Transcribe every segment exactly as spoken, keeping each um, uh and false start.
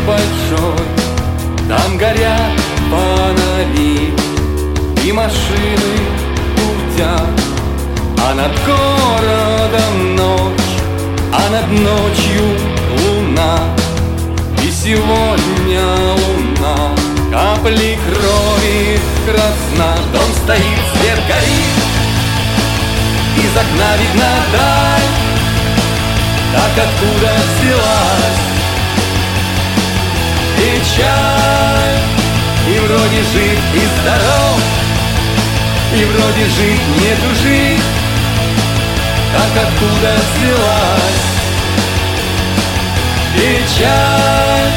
большой, там горят фонари, и машины путят, а над городом ночь, а над ночью луна. И сегодня луна, капли крови красна. Дом стоит, свет горит, из окна видна даль. Так откуда взялась печаль? И вроде жив и здоров, и вроде жить нету жить. Так откуда взялась печаль?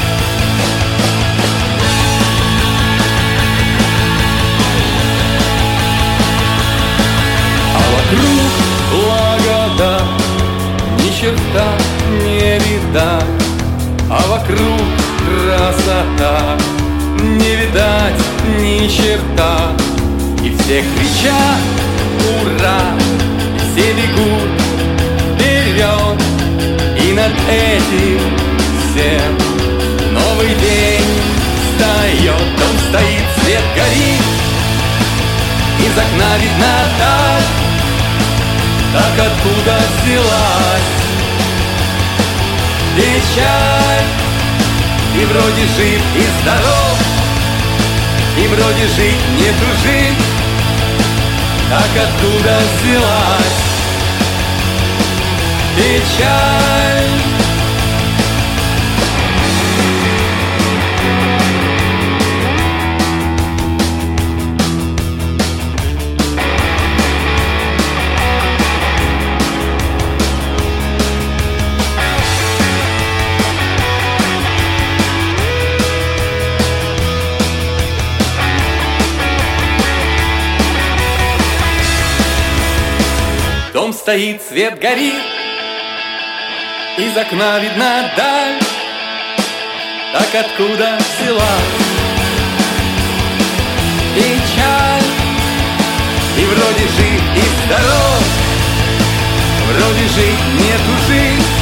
А вокруг благодать, ни черта не видать, а вокруг красота, не видать ни черта. И все кричат ура, и все бегут вперед, и над этим всем новый день встает. Дом стоит, свет горит, из окна видна даль. Так откуда взялась печаль? И вроде жив и здоров, и вроде жить нету жить. Так откуда взялась печаль? Дом стоит, свет горит, из окна видна даль. Так откуда взялась печаль? И вроде жив и здоров, вроде жить нету жить.